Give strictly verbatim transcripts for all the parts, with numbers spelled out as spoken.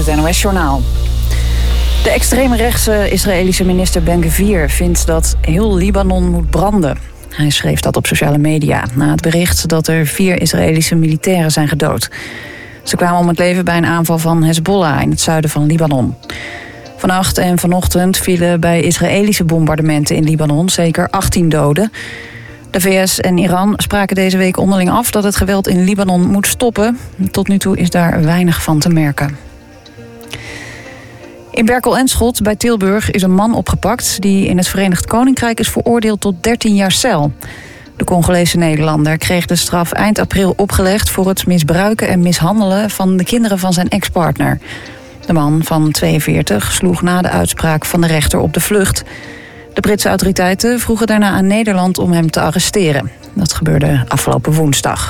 het N O S-journaal. De extreemrechtse Israëlische minister Ben-Gvir vindt dat heel Libanon moet branden. Hij schreef dat op sociale media na het bericht dat er vier Israëlische militairen zijn gedood. Ze kwamen om het leven bij een aanval van Hezbollah in het zuiden van Libanon. Vannacht en vanochtend vielen bij Israëlische bombardementen in Libanon zeker achttien doden. De V S en Iran spraken deze week onderling af dat het geweld in Libanon moet stoppen. Tot nu toe is daar weinig van te merken. In Berkel en Schot bij Tilburg is een man opgepakt die in het Verenigd Koninkrijk is veroordeeld tot dertien jaar cel. De Congolese Nederlander kreeg de straf eind april opgelegd voor het misbruiken en mishandelen van de kinderen van zijn ex-partner. De man van tweeënveertig sloeg na de uitspraak van de rechter op de vlucht. De Britse autoriteiten vroegen daarna aan Nederland om hem te arresteren. Dat gebeurde afgelopen woensdag.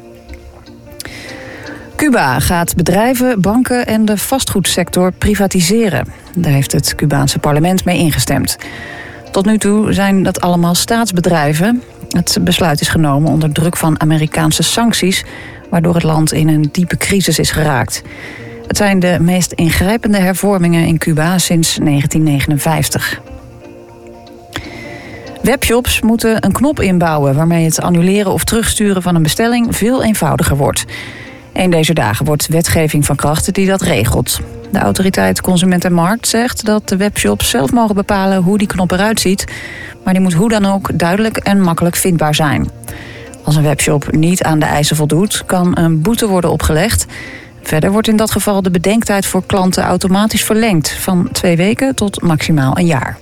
Cuba gaat bedrijven, banken en de vastgoedsector privatiseren. Daar heeft het Cubaanse parlement mee ingestemd. Tot nu toe zijn dat allemaal staatsbedrijven. Het besluit is genomen onder druk van Amerikaanse sancties, waardoor het land in een diepe crisis is geraakt. Het zijn de meest ingrijpende hervormingen in Cuba sinds negentien negenenvijftig. Webshops moeten een knop inbouwen waarmee het annuleren of terugsturen van een bestelling veel eenvoudiger wordt. Een deze dagen wordt wetgeving van kracht die dat regelt. De autoriteit Consument en Markt zegt dat de webshops zelf mogen bepalen hoe die knop eruit ziet, maar die moet hoe dan ook duidelijk en makkelijk vindbaar zijn. Als een webshop niet aan de eisen voldoet, kan een boete worden opgelegd. Verder wordt in dat geval de bedenktijd voor klanten automatisch verlengd van twee weken tot maximaal een jaar.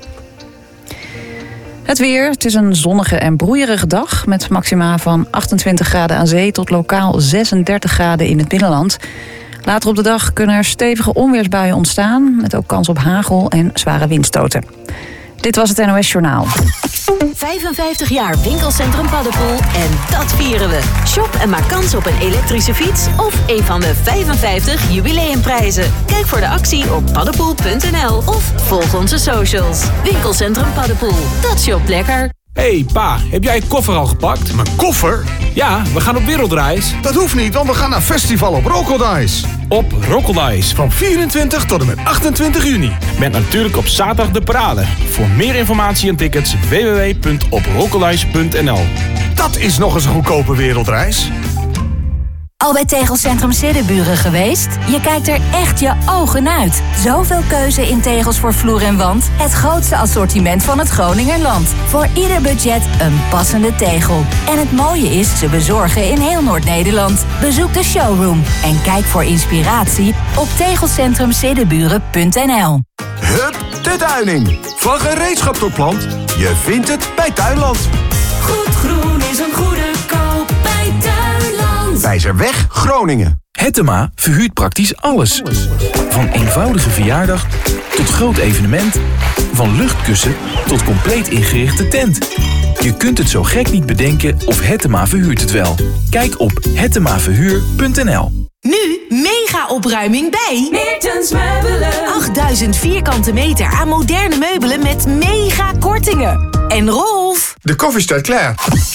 Het weer, het is een zonnige en broeierige dag met maxima van achtentwintig graden aan zee tot lokaal zesendertig graden in het binnenland. Later op de dag kunnen er stevige onweersbuien ontstaan met ook kans op hagel en zware windstoten. Dit was het N O S-journaal. vijfenvijftig jaar winkelcentrum Paddepoel en dat vieren we. Shop en maak kans op een elektrische fiets of een van de vijfenvijftig jubileumprijzen. Kijk voor de actie op paddepoel punt n l of volg onze socials. Winkelcentrum Paddepoel, dat shopt lekker. Hey pa, heb jij je koffer al gepakt? Mijn koffer? Ja, we gaan op wereldreis. Dat hoeft niet, want we gaan naar festival op Rokeldice. Op Rokeldice. Van vierentwintig tot en met achtentwintig juni. Met natuurlijk op zaterdag de parade. Voor meer informatie en tickets w w w punt op rokeldice punt n l. Dat is nog eens een goedkope wereldreis. Al bij Tegelcentrum Siddeburen geweest? Je kijkt er echt je ogen uit. Zoveel keuze in tegels voor vloer en wand. Het grootste assortiment van het Groningerland. Voor ieder budget een passende tegel. En het mooie is, ze bezorgen in heel Noord-Nederland. Bezoek de showroom en kijk voor inspiratie op tegelcentrum siddeburen punt n l. Hup, de tuining. Van gereedschap tot plant. Je vindt het bij Tuinland. Goed groen is een goede koop bij Tuinland. Wijzerweg, Groningen. Hettema verhuurt praktisch alles. Van eenvoudige verjaardag tot groot evenement. Van luchtkussen tot compleet ingerichte tent. Je kunt het zo gek niet bedenken of Hettema verhuurt het wel. Kijk op hettema verhuur punt n l. Nu mega opruiming bij Meertens Meubelen. achtduizend vierkante meter aan moderne meubelen met mega kortingen. En Rolf. De koffie staat klaar.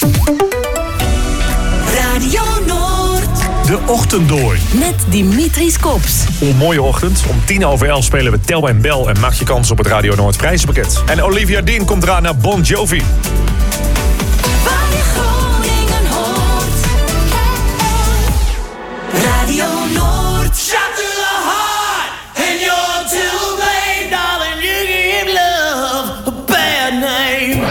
Radio Noord. De Ochtenddoorn. Met Dimitris Kops. Een mooie ochtend. Om tien over elf spelen we Tel en Bel en maak je kans op het Radio Noord prijzenpakket. En Olivia Dean komt eraan naar Bon Jovi. Waar je Groningen hoort. Radio Noord. Shot to the heart. And you're too late, darling. You give love a bad name.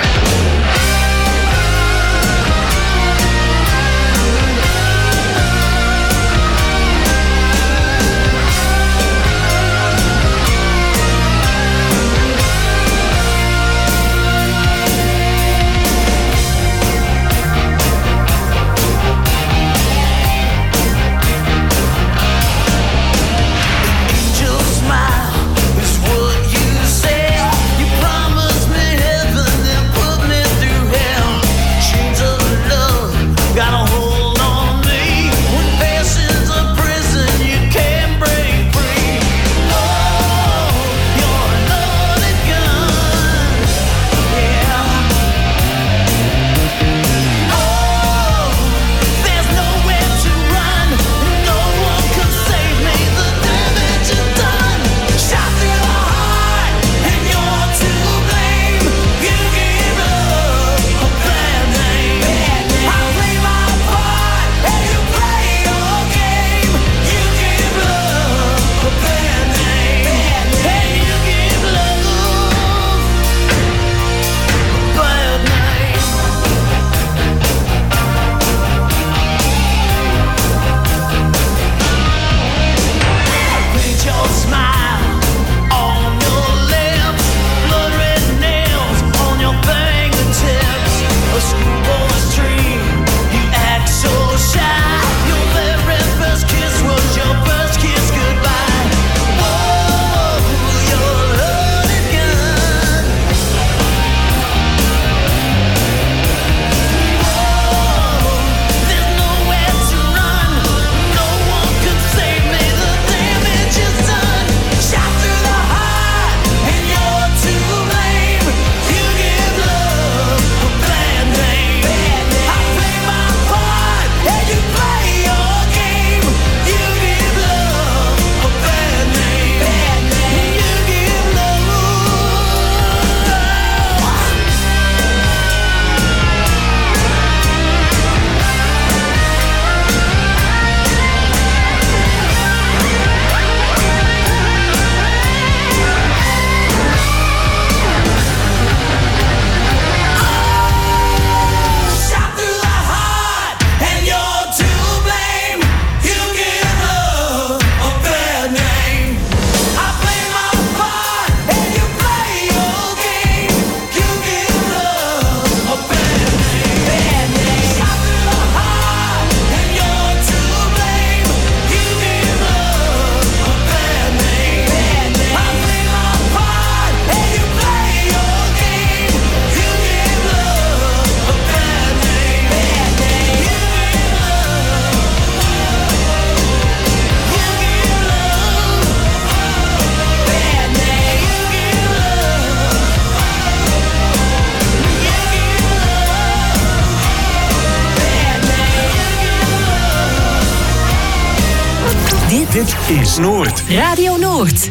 Dit is Noord. Radio Noord.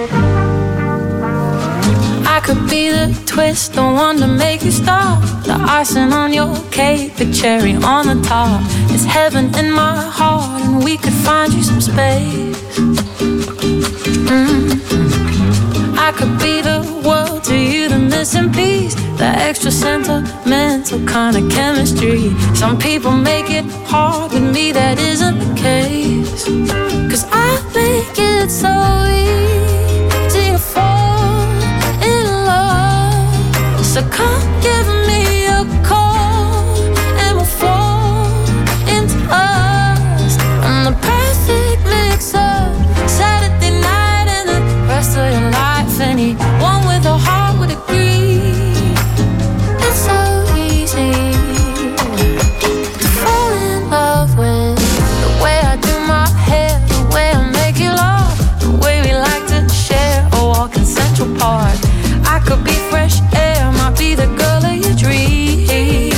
I could be the twist, the one to make you stop. The icing on your cake, the cherry on the top. It's heaven in my heart, and we could find you some space. Mm-hmm. I could be the world to you, the missing piece, the extra sentimental kind of chemistry. Some people make it hard, with me that isn't the case. 'Cause I make it so easy to fall in love. So come give me a call and we'll fall into us. I'm the perfect mix-up, Saturday night and the rest of your life. Anyone with a heart would agree. It's so easy to fall in love with the way I do my hair, the way I make you laugh, the way we like to share a walk in Central Park. I could be fresh air, might be the girl of your dreams.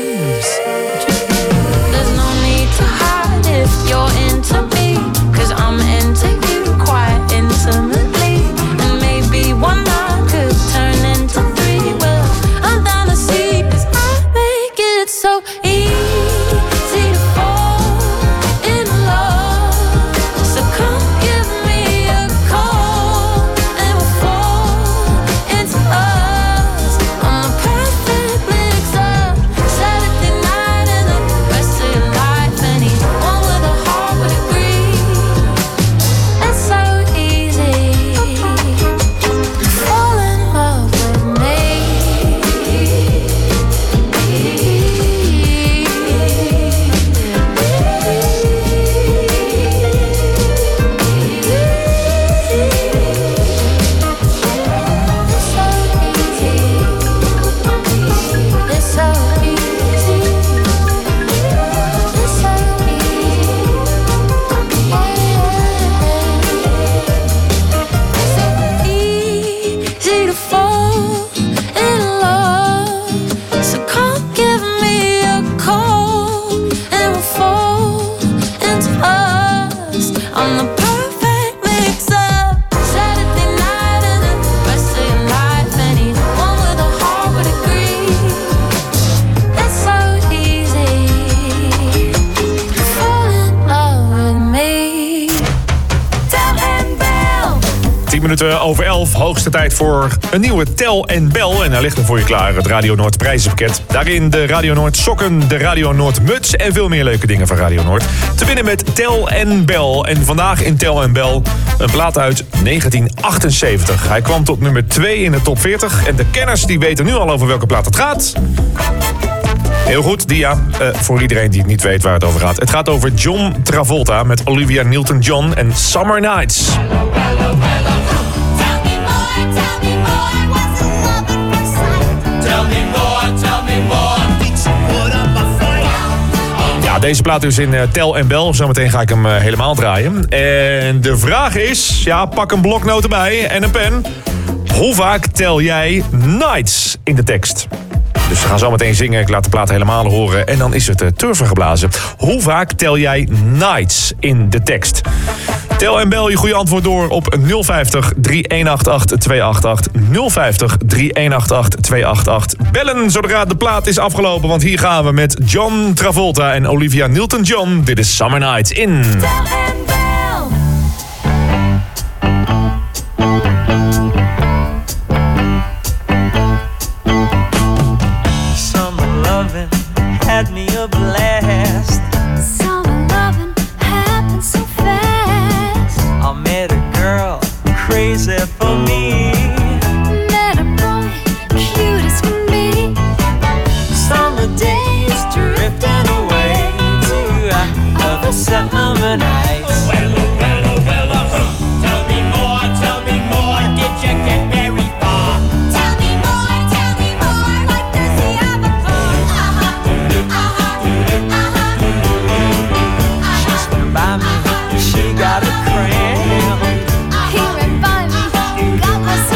There's no need to hide if you're into me, 'cause I'm into you quite intimately. And maybe one night could turn into three. Well, I'm down to see, 'cause I make it so easy to fall in love. So come give me a call and we'll fall into us. I'm the perfect mix-up, Saturday night and the rest of your life. Anyone with a heart would agree. It's so easy to fall in love with me. It's so easy. It's so easy to fall in love. So come give me a call and we'll fall into us. I'm the perfect mix-up, Saturday night and the rest of your life. Anyone with a heart would agree. It's so easy to fall in love with me. Tel en Bel. tien minuten over elf, hoogste tijd voor een nieuwe Tel en Bel. En daar ligt er voor je klaar, het Radio Noord prijzenpakket. Daarin de Radio Noord sokken, de Radio Noord muts en veel meer leuke dingen van Radio Noord. Te winnen met Tel en Bel. En vandaag in Tel en Bel een plaat uit negentien achtenzeventig. Hij kwam tot nummer twee in de top veertig. En de kenners die weten nu al over welke plaat het gaat. Heel goed, Dia. Uh, voor iedereen die niet weet waar het over gaat. Het gaat over John Travolta met Olivia Newton-John en Summer Nights. Ja, deze plaat is in uh, Tel en Bel. Zometeen ga ik hem uh, helemaal draaien. En de vraag is, ja, pak een bloknoot erbij en een pen. Hoe vaak tel jij nights in de tekst? Dus we gaan zo meteen zingen. Ik laat de plaat helemaal horen. En dan is het uh, turven geblazen. Hoe vaak tel jij nights in de tekst? Tel en bel je goede antwoord door op nul vijftig, drie een acht acht, twee acht acht. nul vijftig, drie een acht acht, twee acht acht. Bellen zodra de plaat is afgelopen. Want hier gaan we met John Travolta en Olivia Newton-John. Dit is Summer Nights in Tel en Bel. Summer loving had me a blast. Summer loving happened so fast. I met a girl crazy for me. Met a boy cute as can be. Summer days drifting away to other summer nights. Well, well, well, uh, tell me more, tell me more. Did you get very far? Tell me more, tell me more. Like does he have a car? Uh-huh, uh-huh, uh-huh. She swam by me, she got a cramp. He ran by me, got myself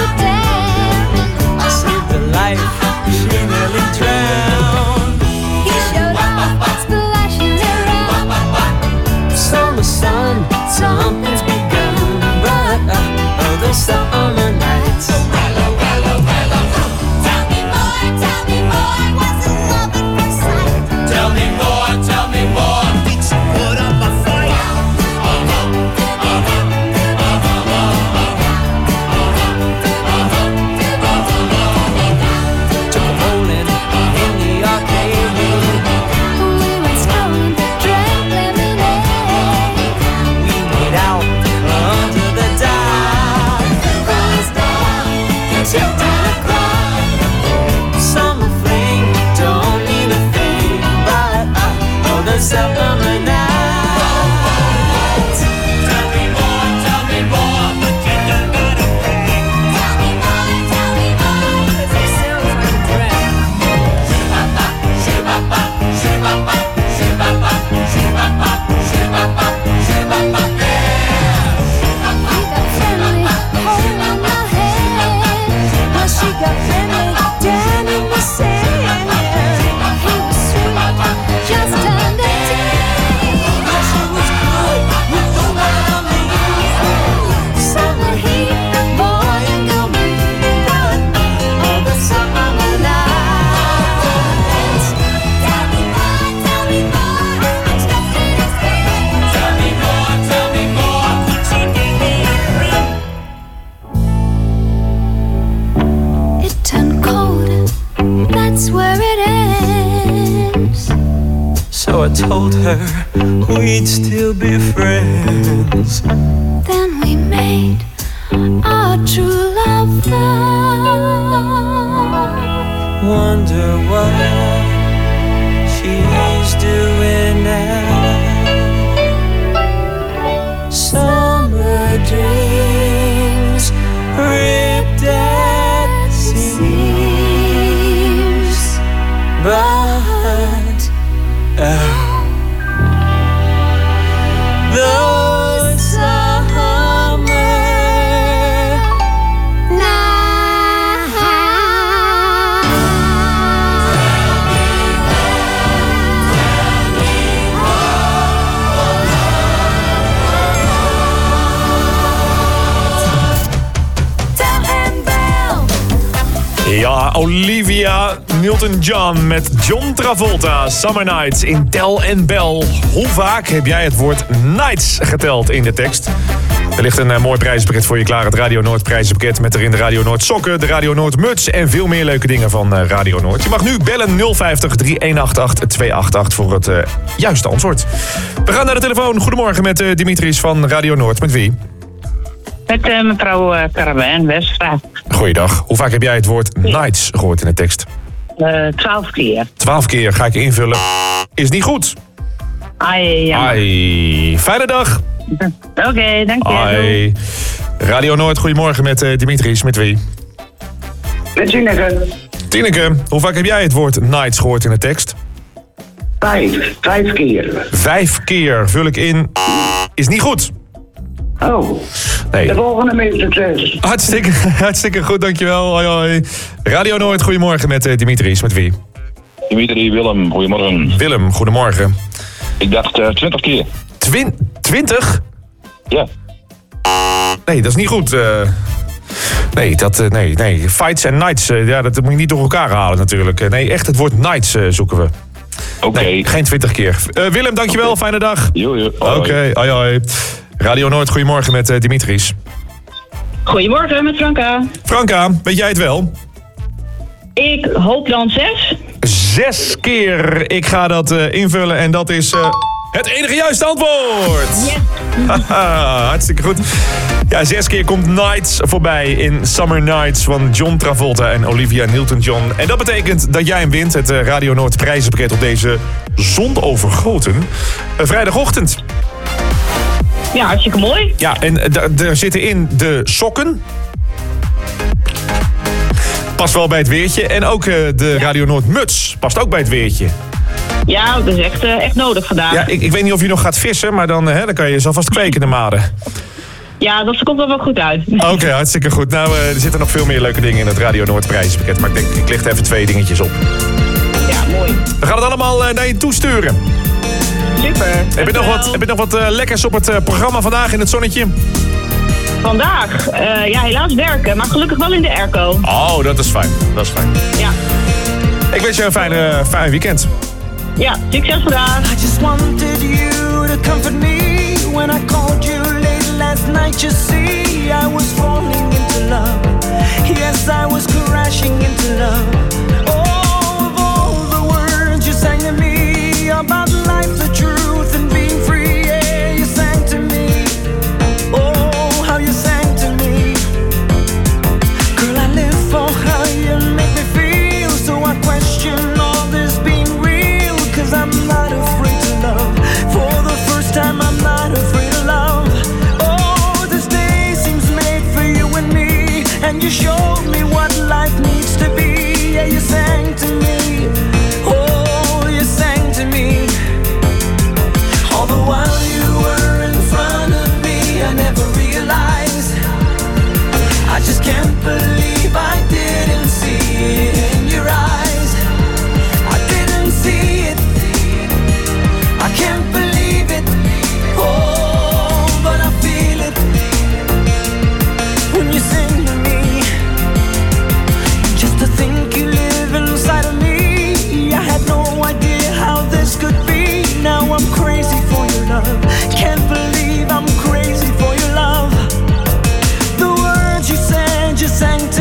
I told her we'd still be friends. Then we made our true love vow. Wonder what she's doing now. Summer dreams ripped at seams, but oh, the summer night. Tel en Bel. Ja, Olivia Newton-John met John Travolta. Summer Nights in Tel en Bel. Hoe vaak heb jij het woord nights geteld in de tekst? Er ligt een uh, mooi prijzenpakket voor je klaar. Het Radio Noord prijzenpakket met erin de Radio Noord sokken, de Radio Noord muts en veel meer leuke dingen van uh, Radio Noord. Je mag nu bellen nul vijftig, drie een acht acht, twee acht acht voor het uh, juiste antwoord. We gaan naar de telefoon. Goedemorgen met uh, Dimitris van Radio Noord. Met wie? Met uh, mevrouw uh, Carabijn Westra. Goeiedag. Hoe vaak heb jij het woord nights gehoord in de tekst? Uh, twaalf keer. Twaalf keer ga ik invullen. Is niet goed. Ai, ja. Ai. Fijne dag. Oké, okay, dank je. Ai. Radio Noord, goedemorgen met uh, Dimitris. Met wie? Met Tineke. Tineke, hoe vaak heb jij het woord nights gehoord in de tekst? Vijf. Vijf keer. Vijf keer vul ik in. Is niet goed. Oh. Nee. De volgende met succes. Hartstikke, hartstikke goed, dankjewel. Hoi, hoi. Radio Noord, goedemorgen met uh, Dimitris. Met wie? Dimitri, Willem, goedemorgen. Willem, goedemorgen. Ik dacht uh, twintig keer. Twin, twintig? Ja. Nee, dat is niet goed. Uh, nee, dat, uh, nee, nee. Fights en nights, uh, ja, dat moet je niet door elkaar halen natuurlijk. Uh, nee, echt het woord nights uh, zoeken we. Oké. Okay. Nee, geen twintig keer. Uh, Willem, dankjewel. Okay. Fijne dag. Jo, jo. Oké, okay, hoi, hoi. Radio Noord, goedemorgen met uh, Dimitris. Goedemorgen met Franka. Franka, weet jij het wel? Ik hoop dan zes. Zes keer. Ik ga dat uh, invullen en dat is uh, het enige juiste antwoord. Yes. Hartstikke goed. Ja, zes keer komt Nights voorbij in Summer Nights van John Travolta en Olivia Newton-John. En dat betekent dat jij hem wint, het uh, Radio Noord prijzenpakket op deze zonovergoten uh, vrijdagochtend. Ja, hartstikke mooi. Ja, en d- er zitten in de sokken. Past wel bij het weertje. En ook uh, de Radio Noord muts past ook bij het weertje. Ja, dat is echt, uh, echt nodig vandaag. Ja, ik, ik weet niet of je nog gaat vissen, maar dan, uh, dan kan je zo vast kweken in de maden. Ja, dat komt wel wel goed uit. Oké, okay, hartstikke goed. Nou, uh, er zitten nog veel meer leuke dingen in het Radio Noord prijzenpakket. Maar ik denk, ik licht even twee dingetjes op. Ja, mooi. We gaan het allemaal uh, naar je toesturen. Super. Heb je nog wat, heb je nog wat uh, lekkers op het uh, programma vandaag in het zonnetje? Vandaag? Uh, ja, helaas werken, maar gelukkig wel in de airco. Oh, dat is fijn. Dat is fijn. Ja. Ik wens je een fijn, uh, fijn weekend. Ja, succes vandaag. I just wanted you to comfort me when I called you late last night. You see, I was falling into love. Yes, I was crashing into love. Oh, of all the words you sang to me about life, the truth, and being free, yeah, you sang to me. Oh, how you sang to me. Girl, I live for how you make me feel, so I question all this being real, 'cause I'm not afraid to love. For the first time, I'm not afraid of love. Oh, this day seems made for you and me, and you showed me what life needs to be. Yeah, you sang to me. Oh, you sang to me. All the while you were in front of me, I never realized. I just can't believe I didn't see it in your eyes. I didn't see it. I can't believe it. Oh, but I feel it when you sing to me. Just to think you live inside of me, I had no idea how this could be. Now I'm crazy for your love. Can't believe I'm crazy for your love. The words you said, you sang to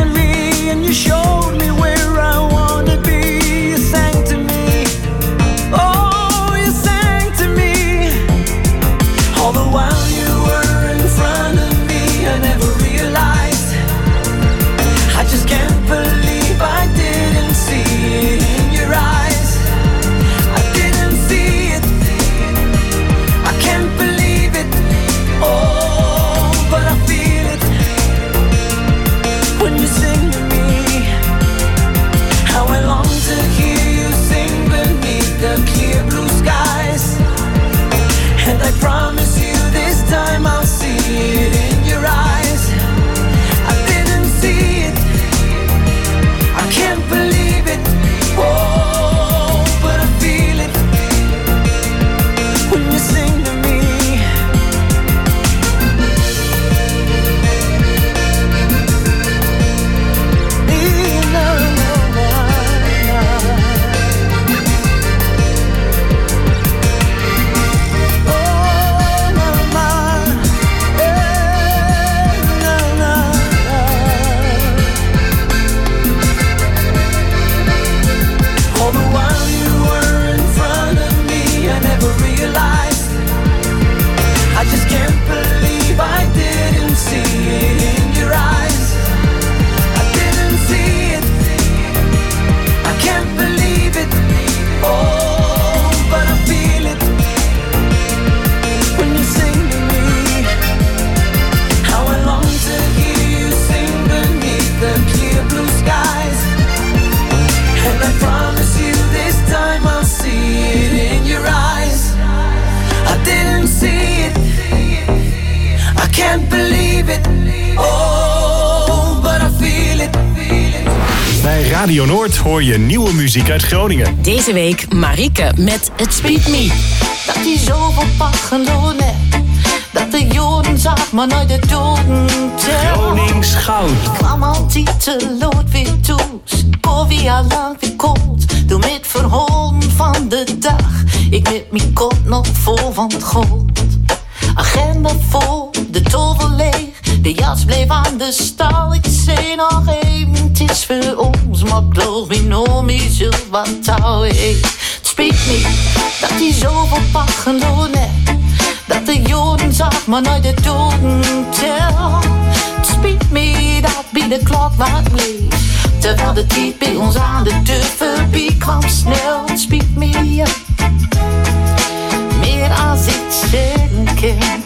Radio Noord hoor je nieuwe muziek uit Groningen. Deze week Marieke met Het Speet Me. Dat hij zoveel pak gelonen. Dat de Joden zag, maar nooit de doden tel. Gronings goud. Ik kwam altijd te lood weer toe. Koffie al lang weer koud. Doe met verholen van de dag. Ik met mijn kop nog vol van het goud. Agenda vol, de tovel leeg. De jas bleef aan de stal. Ik zei nog even, het is voor ons. Maar geloof me, no, me zult wat touw. Het speet me, dat hij zoveel pak gelonen. Dat de Joden zag, maar nooit de doden tel. Het speet me, dat bij de klok wat bleef. Terwijl de tijd bij ons aan de deur voorbij kwam snel. Het speet me, ja. Meer als ik zeggen kan.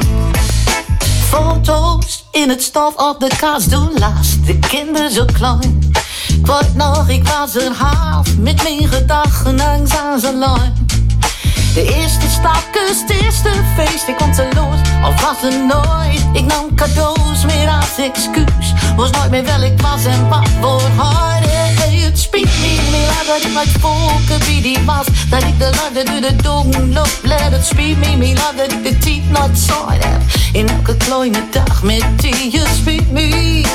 Foto's in het stof op de kast doen last. De kinderen zo klein. Ik word nog, ik was er half. Met mijn gedachten langs aan zijn lijn. De eerste stapkus, het eerste feest. Ik kon te los, of was er nooit. Ik nam cadeaus meer als excuus. Was nooit meer wel ik was en wat voor haar. Hey, het speet me, me laat dat ik met volken wie die was. Dat ik de larde door de dongen loop. Let het speet me, me laat dat ik de tijd nooit zaaid heb. In elke kleine dag met die, je speet me.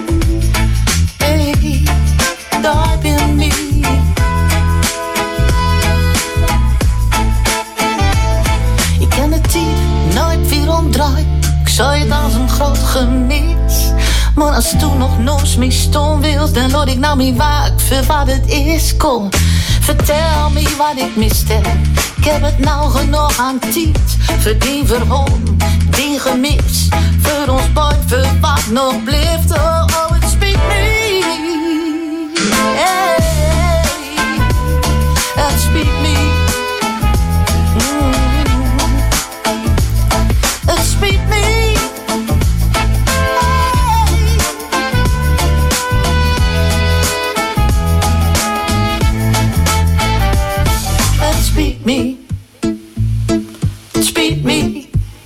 Hey, daar ben ik. Nooit weer omdraaid, ik zou het als een groot gemis. Maar als toen nog nooit mee stond wilt, dan laat ik nou me waak voor wat het is. Kom, vertel me wat ik miste. Ik heb het nou genoeg aan tijd. Voor die verholen, die gemis. Voor ons boy, voor wat nog blijft. Oh, oh, het speet me. Hey, het speet me. Speak me. Speak me. Speak me.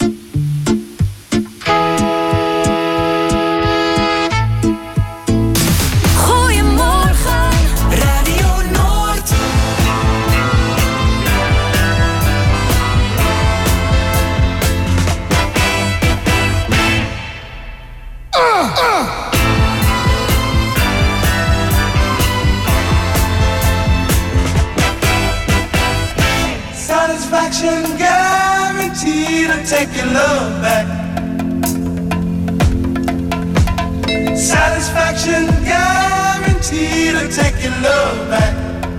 Goedemorgen, Radio Noord. Satisfaction guaranteed to take your love back. Satisfaction guaranteed to take your love back.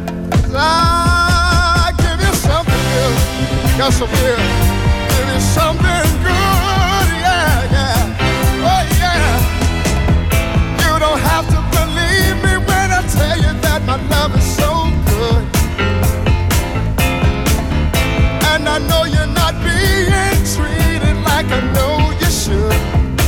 I give you something good, got some good. Give you something good, yeah, yeah, oh yeah. You don't have to believe me when I tell you that my love is so good. And I know you're not being treated like I know you should.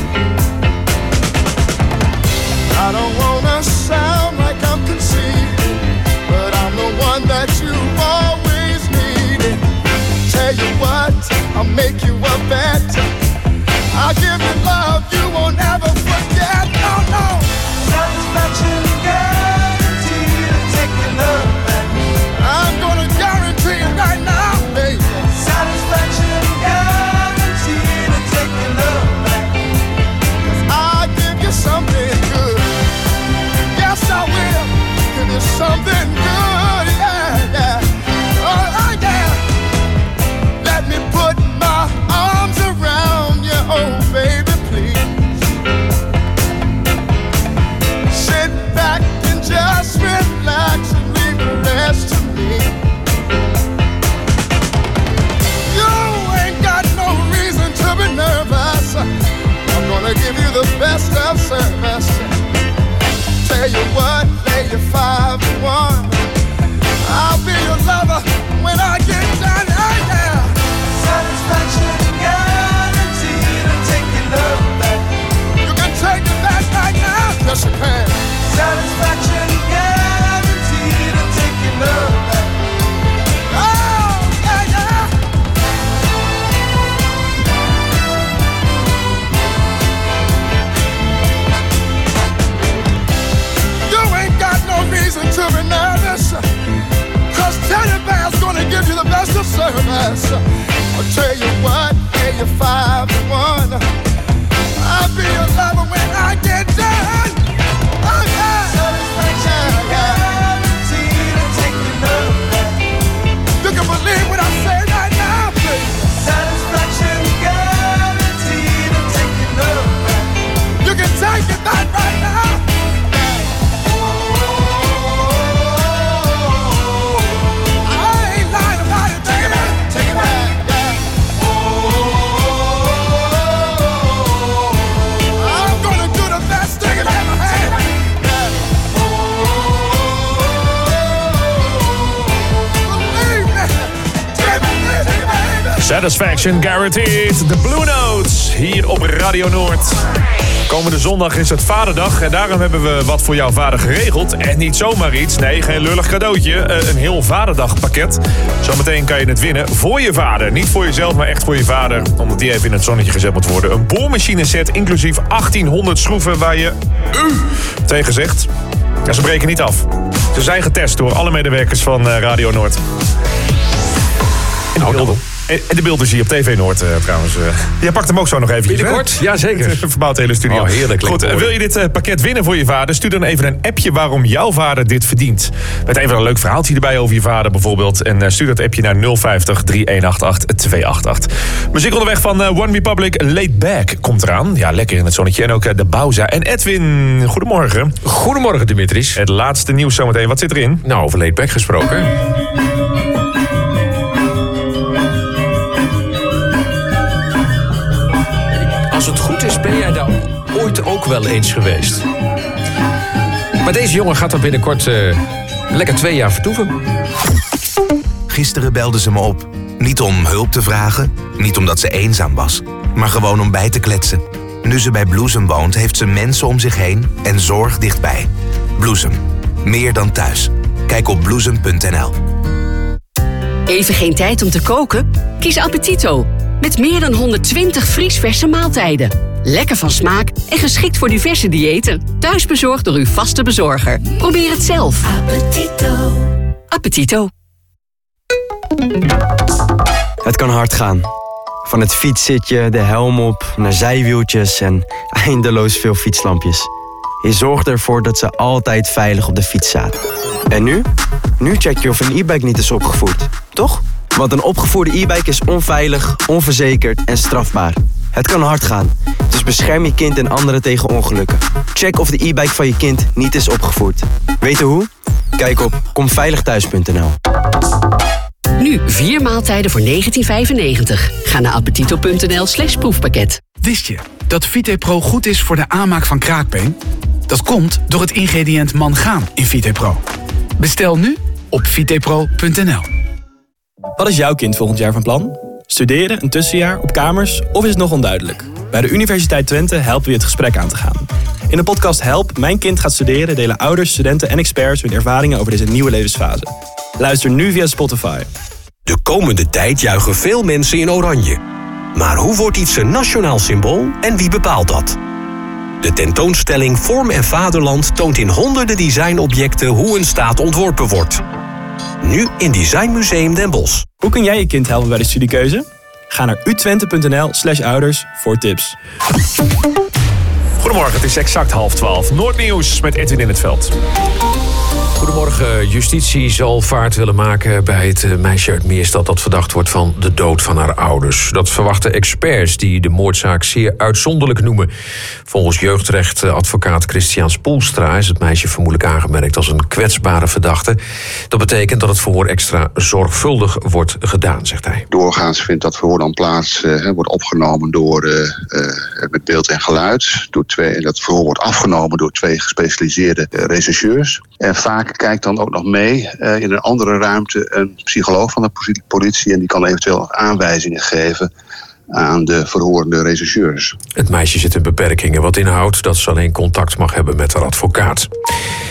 I don't wanna sound like I'm conceited, but I'm the one that you always needed. Tell you what, I'll make you a better. I'll give you love you won't ever forget. No, no. Satisfaction guaranteed to take your love back. I'm gonna guarantee it right now, baby. Satisfaction guaranteed to take your love back. 'Cause I'll give you something good. Yes, I will. Give you something good, yeah, yeah. Oh, oh yeah. Let me put my arms around you, oh baby. service. I'll tell you what, pay you five to one. I'll be a lover when I get done. Oh, yeah. Satisfaction guaranteed to take your love back. You can believe what I say right now, please. Satisfaction guaranteed to take your love back. You can take it back right now. Satisfaction guaranteed. De Blue Notes hier op Radio Noord. Komende zondag is het Vaderdag en daarom hebben we wat voor jouw vader geregeld. En niet zomaar iets, nee, geen lullig cadeautje. Een heel Vaderdagpakket. Zometeen kan je het winnen voor je vader. Niet voor jezelf, maar echt voor je vader. Omdat die even in het zonnetje gezet moet worden. Een boormachine set inclusief achttienhonderd schroeven waar je uh, tegen zegt. En ze breken niet af. Ze zijn getest door alle medewerkers van Radio Noord. En de beelden. En de beelden zie je op T V Noord uh, trouwens. Uh. Jij pakt hem ook zo nog eventjes. Binnenkort, ja zeker. Verbouwt de hele studio. Oh, heerlijk. Goed, uh, wil je dit uh, pakket winnen voor je vader? Stuur dan even een appje waarom jouw vader dit verdient. Met even een leuk verhaaltje erbij over je vader bijvoorbeeld. En uh, stuur dat appje naar nul vijftig, drie een acht acht, twee acht acht. Muziek onderweg van uh, One Republic, Laid Back komt eraan. Ja, lekker in het zonnetje. En ook uh, de Bauza en Edwin. Goedemorgen. Goedemorgen Dimitris. Het laatste nieuws zometeen. Wat zit erin? Nou, over Laid Back gesproken. Als het goed is, ben jij daar ooit ook wel eens geweest. Maar deze jongen gaat er binnenkort uh, lekker twee jaar vertoeven. Gisteren belde ze me op. Niet om hulp te vragen, niet omdat ze eenzaam was, maar gewoon om bij te kletsen. Nu ze bij Bloesem woont, heeft ze mensen om zich heen en zorg dichtbij. Bloesem. Meer dan thuis. Kijk op bloesem punt n l. Even geen tijd om te koken? Kies Appetito. Met meer dan honderdtwintig vriesverse maaltijden. Lekker van smaak en geschikt voor diverse diëten. Thuisbezorgd door uw vaste bezorger. Probeer het zelf. Appetito. Appetito. Het kan hard gaan. Van het fietszitje, de helm op, naar zijwieltjes en eindeloos veel fietslampjes. Je zorgt ervoor dat ze altijd veilig op de fiets zaten. En nu? Nu check je of een e-bike niet is opgevoerd, toch? Want een opgevoerde e-bike is onveilig, onverzekerd en strafbaar. Het kan hard gaan, dus bescherm je kind en anderen tegen ongelukken. Check of de e-bike van je kind niet is opgevoerd. Weten hoe? Kijk op kom veilig thuis punt n l. Nu vier maaltijden voor negentien vijfennegentig. Ga naar appetito punt n l slash proefpakket. Wist je dat VitePro goed is voor de aanmaak van kraakbeen? Dat komt door het ingrediënt mangaan in VitePro. Bestel nu op vitepro punt n l. Wat is jouw kind volgend jaar van plan? Studeren, een tussenjaar, op kamers of is het nog onduidelijk? Bij de Universiteit Twente helpen we je het gesprek aan te gaan. In de podcast Help, Mijn Kind gaat studeren delen ouders, studenten en experts hun ervaringen over deze nieuwe levensfase. Luister nu via Spotify. De komende tijd juichen veel mensen in oranje. Maar hoe wordt iets een nationaal symbool en wie bepaalt dat? De tentoonstelling Vorm en Vaderland toont in honderden designobjecten hoe een staat ontworpen wordt. Nu in Designmuseum Den Bosch. Hoe kun jij je kind helpen bij de studiekeuze? Ga naar u twente punt n l slash ouders voor tips. Goedemorgen, het is exact half twaalf. Noordnieuws met Edwin in het veld. Goedemorgen. Justitie zal vaart willen maken bij het meisje uit Meerstad dat verdacht wordt van de dood van haar ouders. Dat verwachten experts die de moordzaak zeer uitzonderlijk noemen. Volgens jeugdrechtadvocaat Christian Spoelstra is het meisje vermoedelijk aangemerkt als een kwetsbare verdachte. Dat betekent dat het verhoor extra zorgvuldig wordt gedaan, zegt hij. Doorgaans vindt dat verhoor dan plaats, uh, wordt opgenomen door uh, uh, met beeld en geluid. Door twee, dat verhoor wordt afgenomen door twee gespecialiseerde uh, rechercheurs. En vaak kijkt dan ook nog mee uh, in een andere ruimte een psycholoog van de politie en die kan eventueel aanwijzingen geven aan de verhorende rechercheurs. Het meisje zit in beperkingen, wat inhoudt dat ze alleen contact mag hebben met haar advocaat.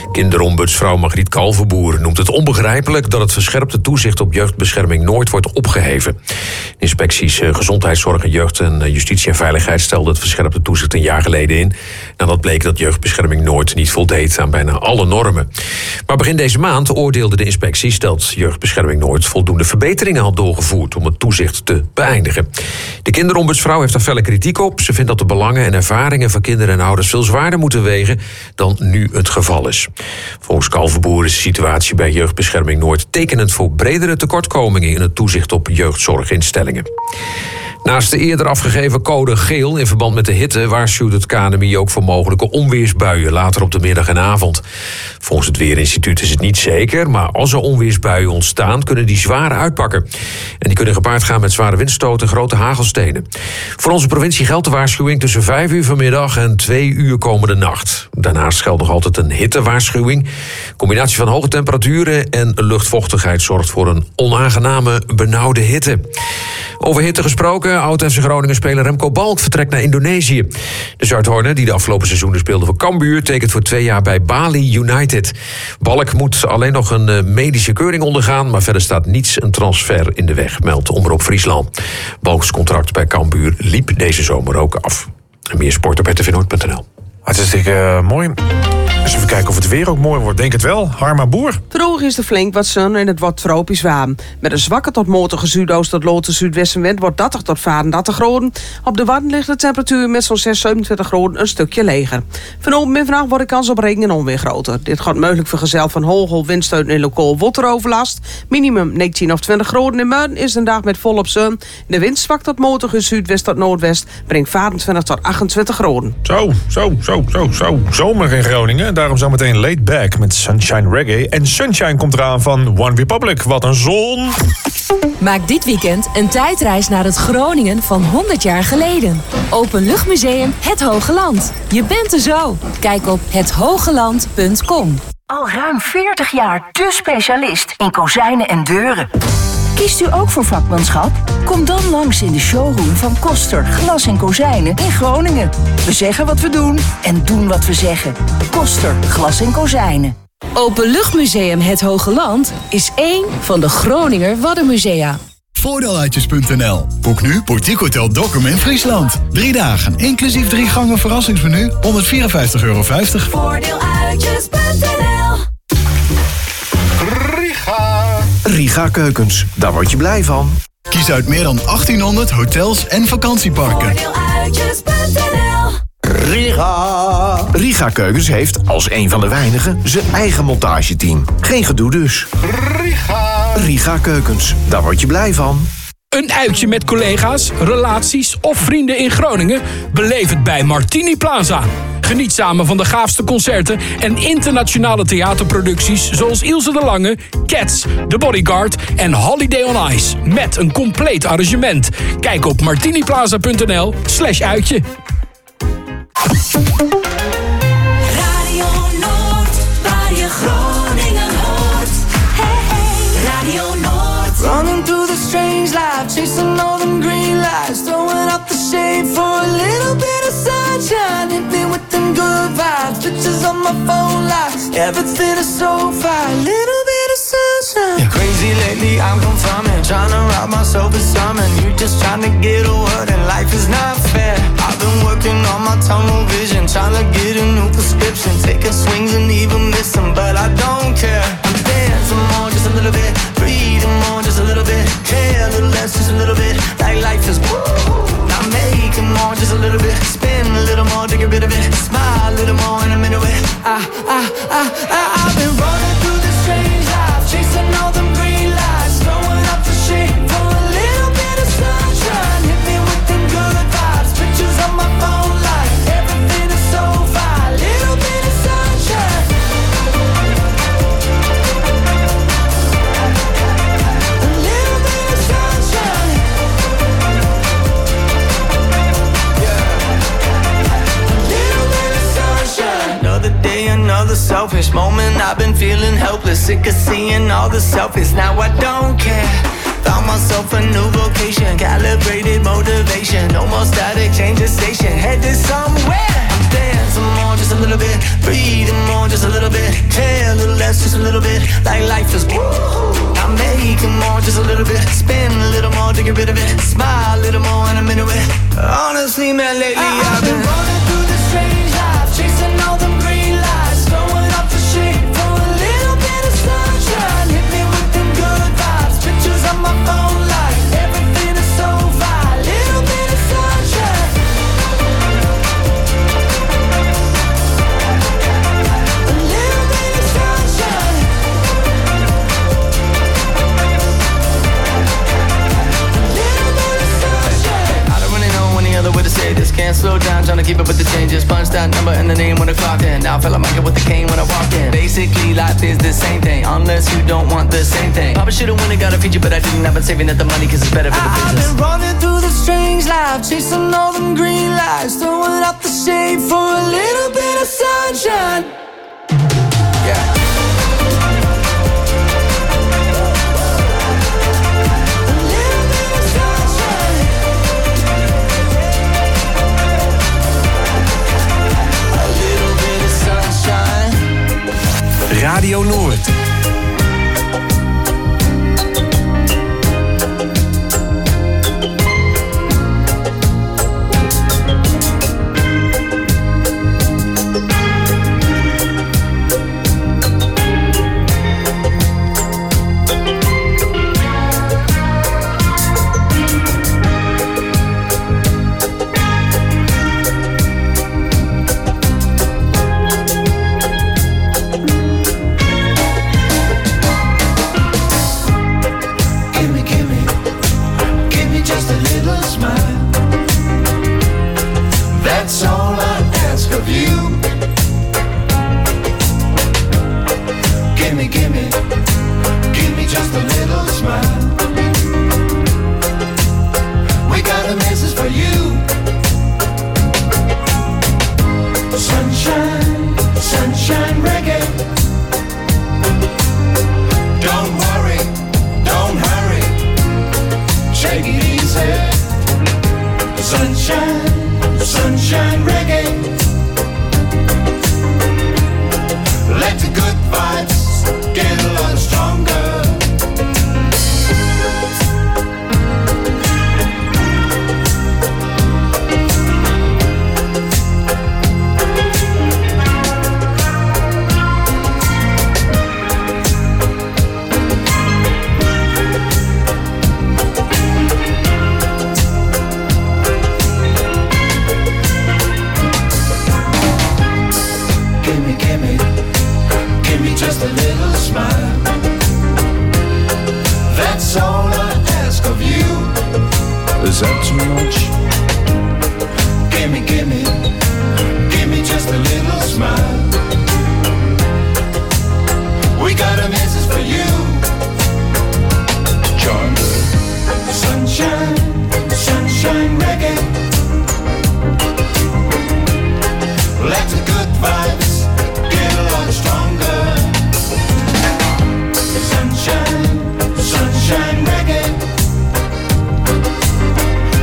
Kinderombudsvrouw Margriet Kalverboer noemt het onbegrijpelijk dat het verscherpte toezicht op jeugdbescherming nooit wordt opgeheven. Inspecties Gezondheidszorg en Jeugd en Justitie en Veiligheid stelden het verscherpte toezicht een jaar geleden in. Nadat bleek dat jeugdbescherming nooit niet voldeed aan bijna alle normen. Maar begin deze maand oordeelde de inspecties dat jeugdbescherming nooit voldoende verbeteringen had doorgevoerd om het toezicht te beëindigen. De kinderombudsvrouw heeft daar felle kritiek op. Ze vindt dat de belangen en ervaringen van kinderen en ouders veel zwaarder moeten wegen dan nu het geval is. Volgens Kalverboer is de situatie bij jeugdbescherming nooit tekenend voor bredere tekortkomingen in het toezicht op jeugdzorginstellingen. Naast de eerder afgegeven code geel in verband met de hitte waarschuwt het K N M I ook voor mogelijke onweersbuien later op de middag en avond. Volgens het Weerinstituut is het niet zeker, maar als er onweersbuien ontstaan kunnen die zwaar uitpakken. En die kunnen gepaard gaan met zware windstoten en grote hagelstenen. Voor onze provincie geldt de waarschuwing tussen vijf uur vanmiddag en twee uur komende nacht. Daarnaast geldt nog altijd een hittewaarschuwing. Een combinatie van hoge temperaturen en luchtvochtigheid zorgt voor een onaangename benauwde hitte. Over hitte gesproken, oud-F C Groningen-speler Remco Balk vertrekt naar Indonesië. De Zuidhorner, die de afgelopen seizoenen speelde voor Cambuur, tekent voor twee jaar bij Bali United. Balk moet alleen nog een medische keuring ondergaan, maar verder staat niets een transfer in de weg, meldt Omroep Friesland. Balks contract bij Cambuur liep deze zomer ook af. En meer sport op r t v noord punt n l. Hartstikke uh, mooi. Eens even kijken of het weer ook mooi wordt. Denk het wel. Harma Boer. Droog is er flink wat zon en het wordt tropisch warm. Met een zwakke tot matige zuidoost tot lote zuidwestenwind wordt dertig tot vijfendertig graden. Op de Wadden ligt de temperatuur met zo'n zes, zevenentwintig graden een stukje lager. Vanavond en vannacht wordt de kans op regen en onweer groter. Dit gaat mogelijk vergezeld van hogel, windstoten en lokaal wateroverlast. Minimum negentien of twintig graden. In Muiden is een dag met volop zon. De wind zwakt tot matig in zuidwest tot noordwest. Brengt vijfentwintig tot achtentwintig graden. Zo, zo, zo, zo, zo. Zomer in Groningen. Daarom zometeen Laid Back met Sunshine Reggae. En Sunshine komt eraan van One Republic. Wat een zon! Maak dit weekend een tijdreis naar het Groningen van honderd jaar geleden. Openluchtmuseum Het Hoge Land. Je bent er zo. Kijk op het hogeland punt com. Al ruim veertig jaar de specialist in kozijnen en deuren. Kiest u ook voor vakmanschap? Kom dan langs in de showroom van Koster Glas en Kozijnen in Groningen. We zeggen wat we doen en doen wat we zeggen. Koster Glas en Kozijnen. Openluchtmuseum Het Hoge Land is één van de Groninger Waddenmusea. Voordeeluitjes punt n l. Boek nu Boutique Hotel Dokkum in Friesland. Drie dagen, inclusief drie gangen verrassingsmenu, honderdvierenvijftig euro vijftig. Voordeeluitjes punt n l. Riga. Riga Keukens, daar word je blij van. Kies uit meer dan achttienhonderd hotels en vakantieparken. Voordeeluitjes punt n l. Riga. Riga Keukens heeft, als een van de weinigen, zijn eigen montageteam. Geen gedoe dus. Riga. Riga Keukens, daar word je blij van. Een uitje met collega's, relaties of vrienden in Groningen? Beleef het bij Martini Plaza. Geniet samen van de gaafste concerten en internationale theaterproducties zoals Ilse de Lange, Cats, The Bodyguard en Holiday on Ice. Met een compleet arrangement. Kijk op martiniplaza punt n l slash uitje. Radio Noord, waar je Groningen hoort. Hey, hey. Radio Noord. Running through the strange life, chasing all them green lights, throwing up the shade for a little bit of sunshine. Hit me with them good vibes, pictures on my phone lights. Everything is so fine, little bit of sunshine. Yeah, crazy lately, I'm confirming, trying to rob myself of something. You just trying to get a word and life is not fair. I've been working on my tunnel vision, trying to get a new prescription, taking swings and even missing, but I don't care. I'm dancing more, just a little bit, breathing more, just a little bit, care a little less, just a little bit, like life is woo. Now making more, just a little bit, spin a little more to get rid of it, smile a little more in a minute with I, I, I, I, I've been running through this strange life, chasing all them green lights, throwing up the shade for a little bit of sunshine. Hit me with them good vibes, pictures on my phone like everything is so fine, little bit of sunshine. A little bit of sunshine. Another day, another selfish moment. I've been feeling helpless, sick of seeing all the selfies. Now I don't care. Found myself a new vocation, calibrated motivation. No more static, change the station, headed somewhere. Dance more, just a little bit. Breathe more, just a little bit. Care a little less, just a little bit. Like life is woo. I'm making more, just a little bit. Spin a little more to get rid of it. Smile a little more and I'm into it. Honestly, man, lately I, I've been running through the strange life, chasing all them green lights, throwing up the shade for a little bit of sunshine. Hit me with them good vibes, pictures on my phone like everything is so fine. Little bit of sunshine. A little bit of sunshine. A little bit of sunshine. I don't really know any other way to say this. Can't slow down, trying to keep up with the changes. Punch that number in the name when I clocked in. Now I feel like Michael with the cane when I walked in. Basically, life is the same thing, unless you don't want the same thing. Probably should've won and got a feature, but I didn't. I've been saving up the money, cause it's better for the business. I've been running through the strange life, chasing all them green lights, throwing up the shade for a little bit of sunshine. Yeah. Radio Noord.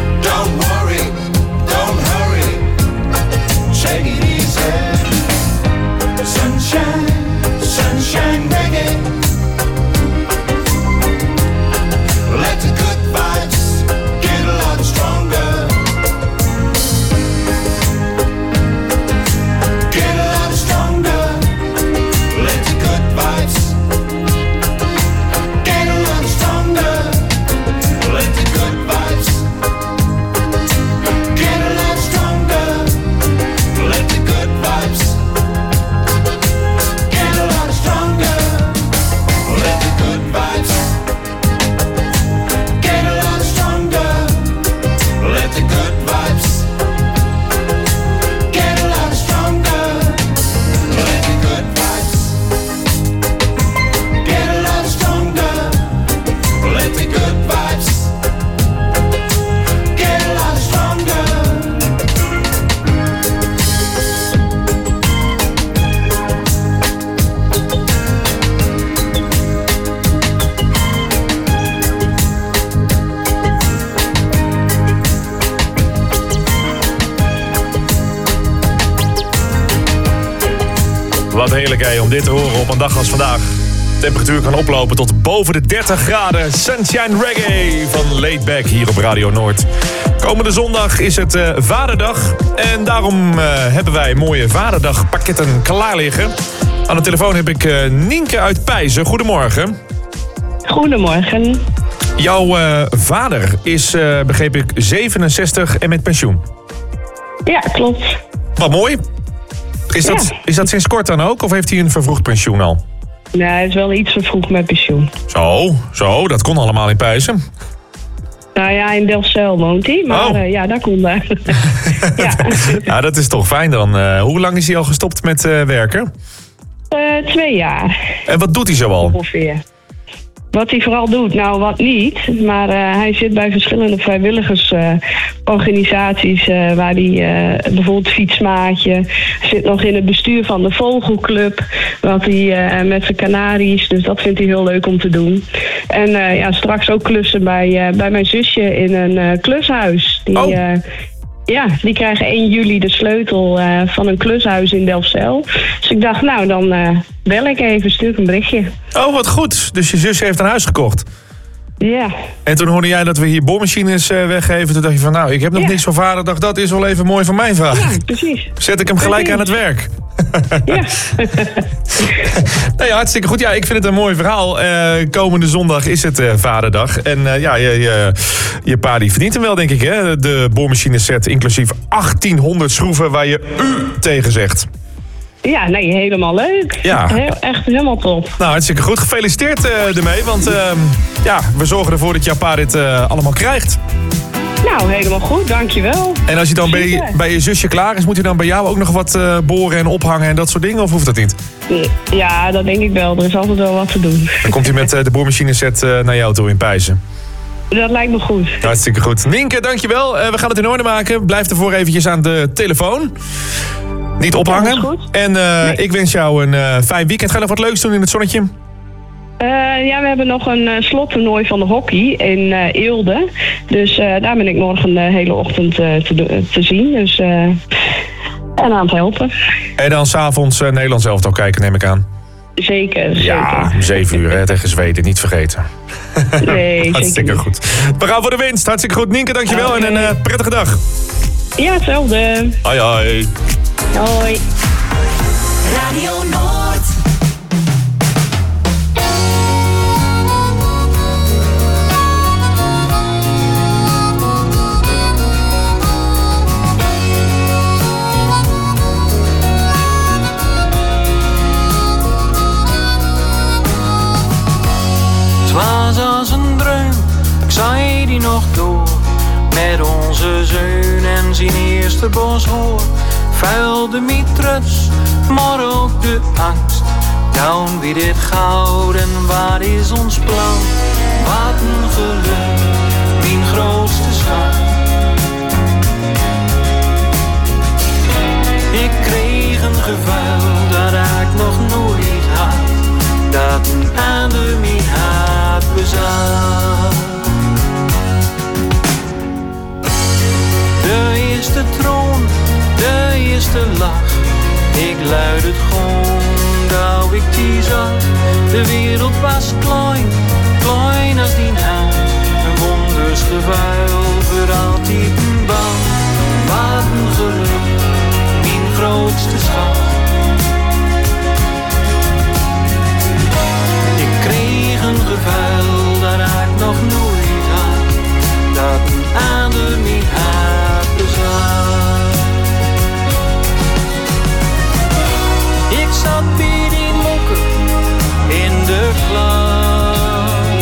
Take it easy. wat heerlijk hè, om dit te horen op een dag als vandaag. De temperatuur kan oplopen tot boven de dertig graden. Sunshine Reggae van Laidback hier op Radio Noord. Komende zondag is het uh, Vaderdag. En daarom uh, hebben wij mooie Vaderdagpakketten klaar liggen. Aan de telefoon heb ik uh, Nienke uit Pijzen. Goedemorgen. Goedemorgen. Jouw uh, vader is, uh, begreep ik, zevenenzestig en met pensioen. Ja, klopt. Wat mooi. Is dat, ja. is dat sinds kort dan ook? Of heeft hij een vervroegd pensioen al? Nee, hij is wel iets vervroegd met pensioen. Zo, zo, dat kon allemaal in Pijzen. Nou ja, in Delfzijl woont hij, maar oh. uh, ja, daar kon hij. ja. ja, dat is toch fijn dan. Uh, hoe lang is hij al gestopt met uh, werken? Uh, twee jaar. En wat doet hij zo al? Ongeveer. Wat hij vooral doet, nou wat niet. Maar uh, hij zit bij verschillende vrijwilligersorganisaties. Uh, uh, waar hij uh, bijvoorbeeld Fietsmaatje. Hij zit nog in het bestuur van de Vogelclub. Wat hij uh, met zijn kanaries. Dus dat vindt hij heel leuk om te doen. En uh, ja, straks ook klussen bij, uh, bij mijn zusje in een uh, klushuis. Die, oh. uh, Ja, die krijgen één juli de sleutel uh, van een klushuis in Delfzijl. Dus ik dacht, nou, dan uh, bel ik even, stuur ik een berichtje. Oh, wat goed. Dus je zus heeft een huis gekocht? Ja. En toen hoorde jij dat we hier boormachines uh, weggeven. Toen dacht je van, nou, ik heb nog ja. niks van vader. Dacht, dat is wel even mooi van mijn vader. Ja, precies. Zet ik hem gelijk precies. aan het werk. Ja. nou ja, hartstikke goed. Ja, ik vind het een mooi verhaal. Uh, komende zondag is het uh, Vaderdag. En uh, ja, je, je, je pa die verdient hem wel, denk ik, hè? De boormachine set, inclusief achttienhonderd schroeven waar je u tegen zegt. Ja, nee, helemaal leuk. Ja. Heel, echt helemaal top. Nou, hartstikke goed. Gefeliciteerd uh, ermee. Want uh, ja, we zorgen ervoor dat jouw pa dit uh, allemaal krijgt. Nou, helemaal goed, dankjewel. En als je dan bij, bij je zusje klaar is, moet hij dan bij jou ook nog wat uh, boren en ophangen en dat soort dingen? Of hoeft dat niet? Ja, dat denk ik wel. Er is altijd wel wat te doen. Dan komt hij met uh, de boormachineset uh, naar jou toe in Pijzen. Dat lijkt me goed. Hartstikke goed. Nienke, dankjewel. Uh, we gaan het in orde maken. Blijf ervoor eventjes aan de telefoon. Niet ophangen. Ja, goed. En uh, nee. ik wens jou een uh, fijn weekend. Ga je nog wat leuks doen in het zonnetje? Uh, ja, we hebben nog een uh, slottoernooi van de hockey in uh, Eelde. Dus uh, daar ben ik morgen de hele ochtend uh, te, te zien. Dus, uh, en aan het helpen. En dan s'avonds uh, Nederlands elftal kijken, neem ik aan. Zeker, ja, zeker. zeven uur hè, tegen Zweden, niet vergeten. Nee, hartstikke zeker goed. We gaan voor de winst. Hartstikke goed. Nienke, dankjewel okay. en een uh, prettige dag. Ja, hetzelfde. Hoi, hoi. Hoi. Radio Noord. Het was als een droom, ik zei die nog door. Met onze zoon en zijn eerste boshoor. Vuilde mijn trots, maar ook de angst. Dan wie dit goud en waar is ons plan? Wat een geluk, mijn grootste schat. Ik kreeg een gevuil dat ik nog nooit had. Dat een ander mijn hart bezat. De eerste troon, de eerste lach. Ik luid het gewoon, dat ik die zag. De wereld was klein, klein als die hand. Een wonders gevuil, voor altijd een band. Wat een geluk, mijn grootste schat. Ik kreeg een gevuil dat ik nog nooit had. Dat een ander mijn hart bezat. Ik zat bij die mokker in de klas.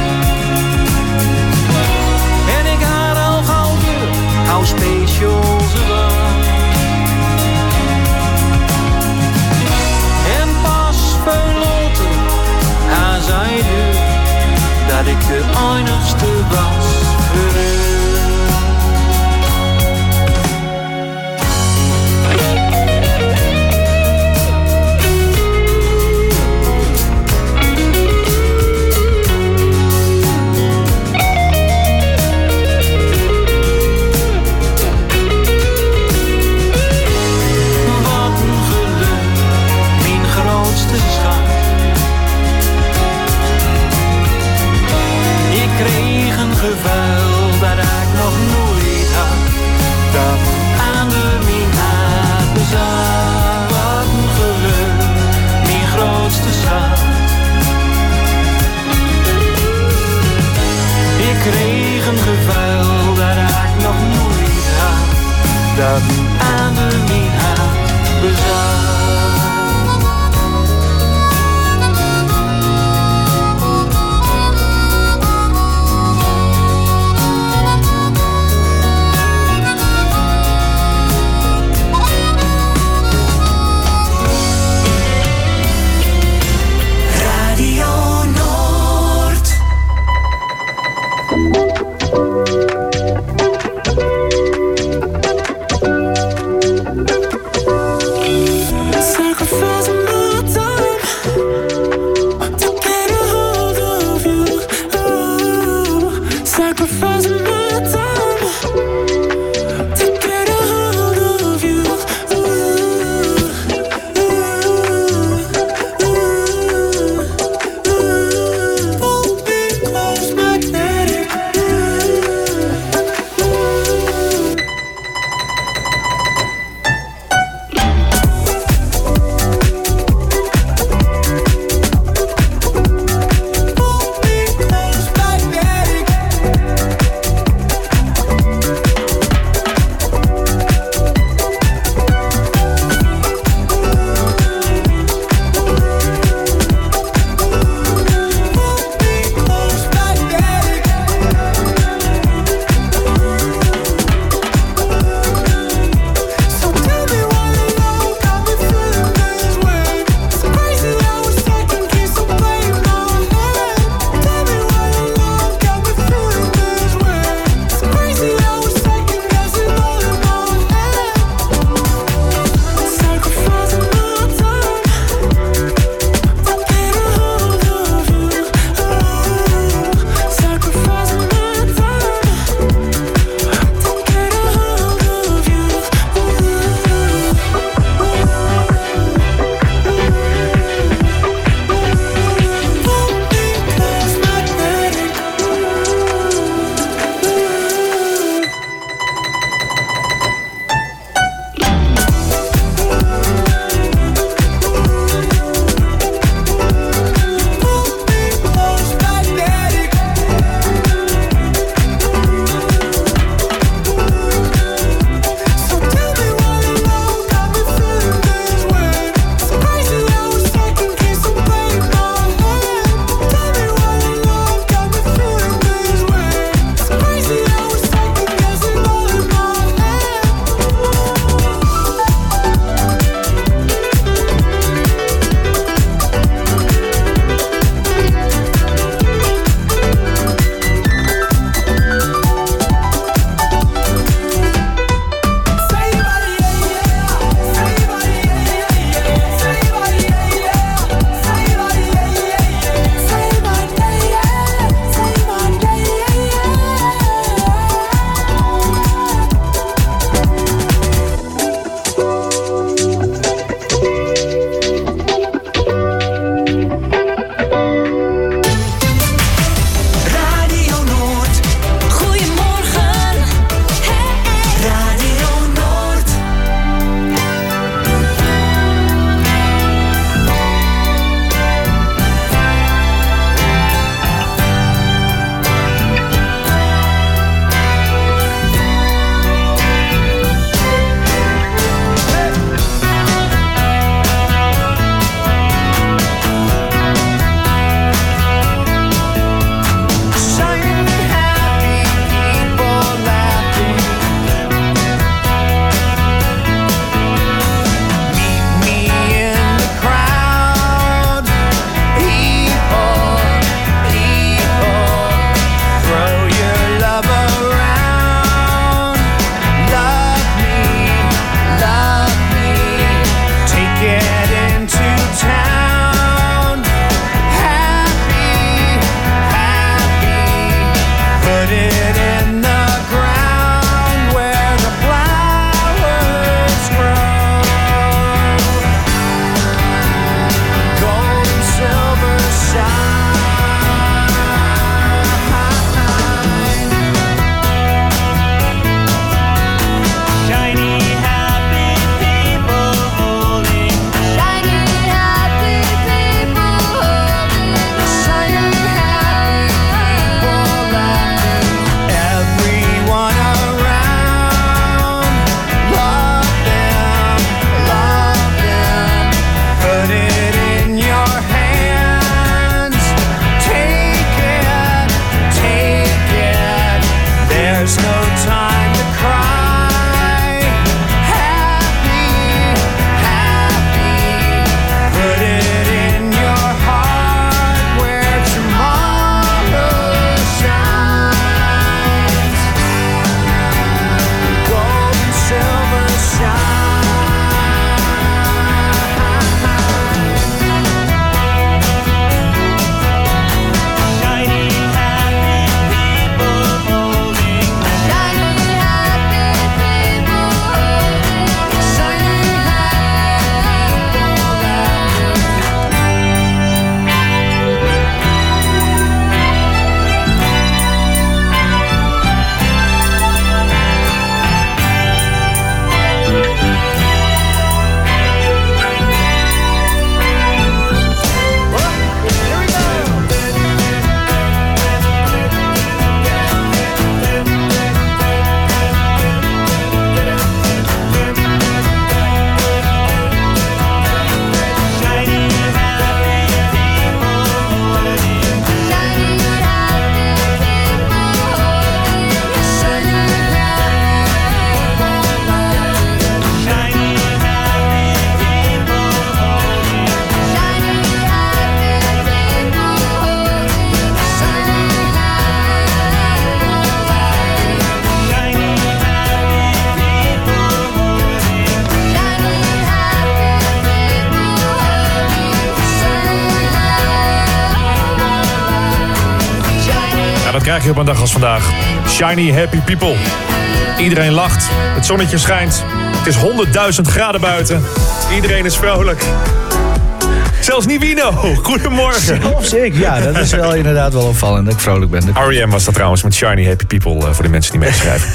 En ik had al gauw deur, how special ze was. dat krijg je op een dag als vandaag. Shiny happy people. Iedereen lacht. Het zonnetje schijnt. Het is honderdduizend graden buiten. Iedereen is vrolijk. Zelfs Nivino. Goedemorgen. Zelfs ik, ja. Dat is wel inderdaad wel opvallend dat ik vrolijk ben. R E M was dat trouwens met Shiny happy people uh, voor de mensen die meeschrijven.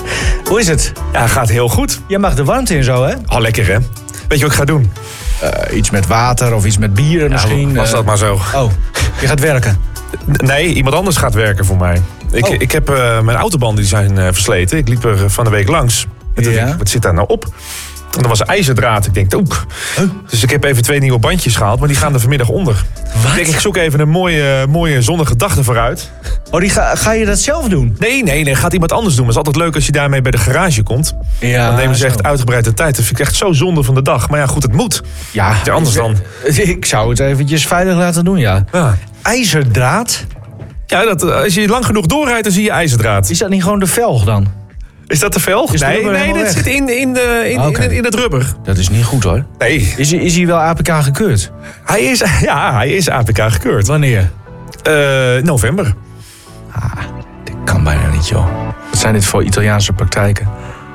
Hoe is het? Ja, gaat heel goed. Je mag de warmte in zo, hè? Oh, lekker hè? Weet je wat ik ga doen? Uh, iets met water of iets met bier ja, misschien. Was dat maar zo. Oh, je gaat werken? Nee, iemand anders gaat werken voor mij. Ik, oh. ik heb uh, mijn autobanden die zijn uh, versleten. Ik liep er van de week langs. En toen ja. dacht ik, wat zit daar nou op? En er was ijzerdraad. Ik denk, oek. Huh? Dus ik heb even twee nieuwe bandjes gehaald, maar die gaan er vanmiddag onder. Wat? Ik denk, ik zoek even een mooie, mooie zonnige dag ervoor uit. Oh, die ga, ga je dat zelf doen? Nee, nee, nee, gaat iemand anders doen. Maar het is altijd leuk als je daarmee bij de garage komt. Ja, dan nemen ze echt uitgebreid de tijd. Dat vind ik echt zo zonde van de dag. Maar ja, goed, het moet. Ja, ja anders dan. Ik zou het eventjes veilig laten doen, ja. ja. IJzerdraad? Ja, dat, als je lang genoeg doorrijdt, dan zie je ijzerdraad. Is dat niet gewoon de velg dan? Is dat de velg? Is nee, nee, dat zit in, in, de, in, okay. in, in het rubber. Dat is niet goed hoor. Nee. Is, is hij wel A P K gekeurd? Hij is, ja, hij is A P K gekeurd. Wanneer? Uh, november. Ah, dit kan bijna niet joh. Wat zijn dit voor Italiaanse praktijken?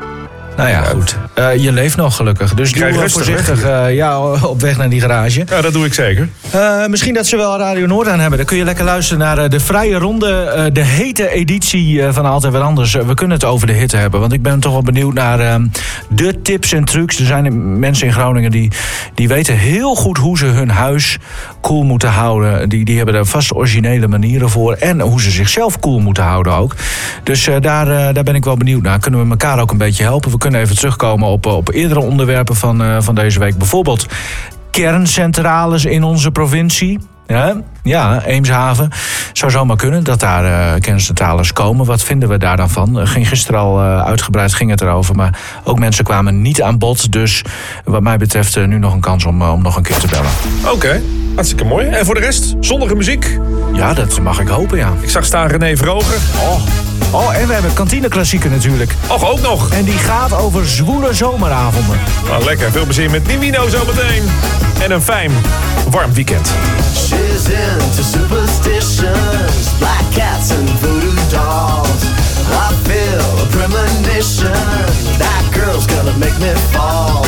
Nou ja, goed. Uh, je leeft nog gelukkig. Dus doe wel voorzichtig uh, ja, op weg naar die garage. Ja, dat doe ik zeker. Uh, misschien dat ze wel Radio Noord aan hebben. Dan kun je lekker luisteren naar uh, de vrije ronde. Uh, de hete editie uh, van Altijd Wat Anders. Uh, we kunnen het over de hitte hebben. Want ik ben toch wel benieuwd naar uh, de tips en trucs. Er zijn mensen in Groningen die, die weten heel goed hoe ze hun huis koel moeten houden. Die, die hebben er vast originele manieren voor. En hoe ze zichzelf koel moeten houden ook. Dus uh, daar, uh, daar ben ik wel benieuwd naar. Kunnen we elkaar ook een beetje helpen? We kunnen even terugkomen op, op eerdere onderwerpen van, uh, van deze week. Bijvoorbeeld kerncentrales in onze provincie. Ja, ja, Eemshaven. Zou zomaar kunnen dat daar uh, kerncentrales komen. Wat vinden we daar dan van? Uh, ging gisteren al uh, uitgebreid ging het erover. Maar ook mensen kwamen niet aan bod. Dus wat mij betreft uh, nu nog een kans om, uh, om nog een keer te bellen. Oké, okay. Hartstikke mooi. En voor de rest, zonnige muziek? Ja, dat mag ik hopen, ja. Ik zag staan René Vroger. Oh. Oh, en we hebben kantineklassieker natuurlijk. Och, ook nog. En die gaat over zwoele zomeravonden. Oh, lekker. Veel plezier met Nivino zometeen. En een fijn, warm weekend. She's into superstitions, black cats and voodoo dolls. I feel a premonition, that girl's gonna make me fall.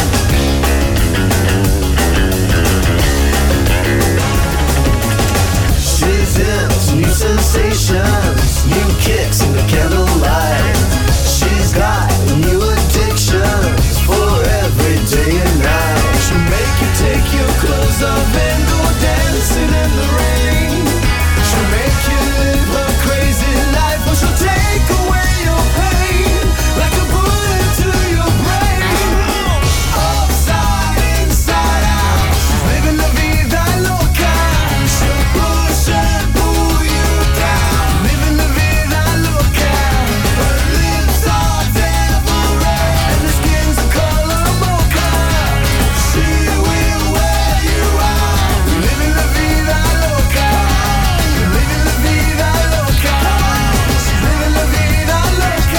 She's into new sensations, new kicks in the candlelight. She's got new addictions for every day and night. She'll make you take your clothes off and go dancing in the rain. She'll make you live a crazy life, but she'll take away your pain like a bullet to your brain. Upside, inside out, she's living la vida loca. She'll push and pull you down, living la vida loca. Her lips are devil red and her skin's the color mocha. She will wear you out, living la vida loca. Living la vida loca. She's living la vida loca.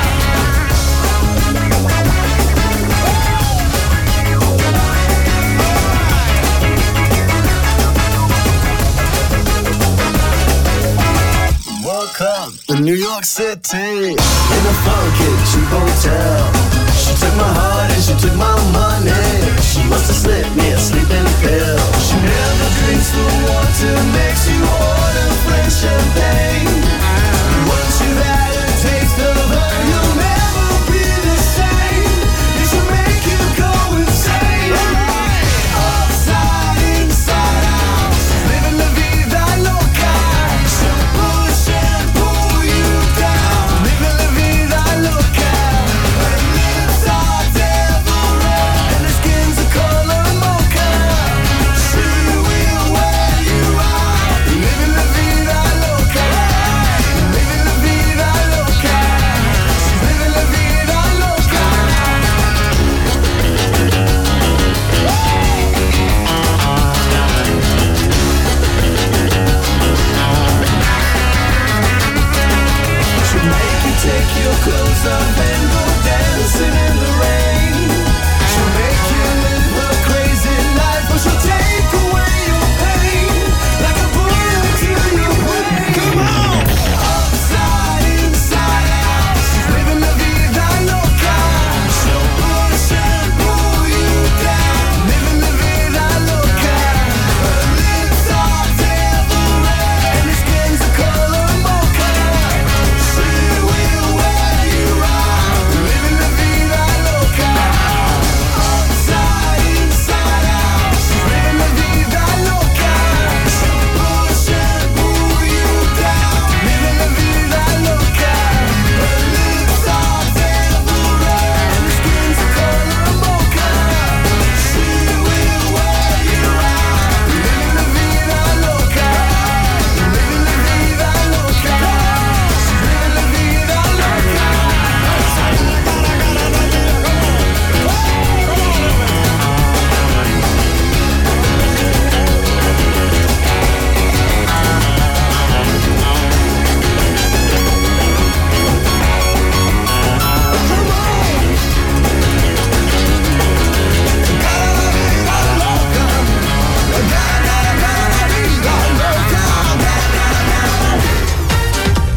Woke up in New York City in a funky cheap hotel. She took my heart and she took my money. She must have slipped me a sleeping pill. She never drinks the water, makes you order French champagne. Once you've had a taste of her, you'll never be the same. It should make you go insane. Upside, inside out, she's living la vida loca. She'll push and pull you down, living la vida loca. Her lips are devil red and her skin's the color mocha.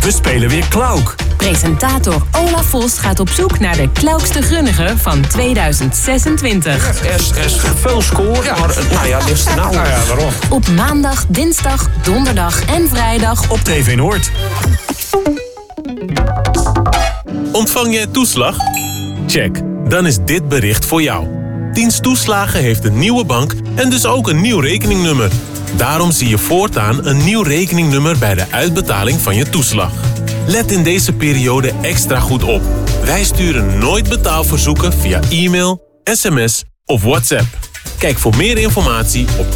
We spelen weer Klauk. Presentator Olaf Vos gaat op zoek naar de klaukste grunnige van tweeduizend zesentwintig. Er is, er is veel score, ja. maar nou ja, dit is de nou. Nou ja, waarom? Op maandag, dinsdag, donderdag en vrijdag Op T V Noord. Ontvang jij toeslag? Check, dan is dit bericht voor jou. Dienst Toeslagen heeft een nieuwe bank en dus ook een nieuw rekeningnummer. Daarom zie je voortaan een nieuw rekeningnummer bij de uitbetaling van je toeslag. Let in deze periode extra goed op. Wij sturen nooit betaalverzoeken via e-mail, sms of WhatsApp. Kijk voor meer informatie op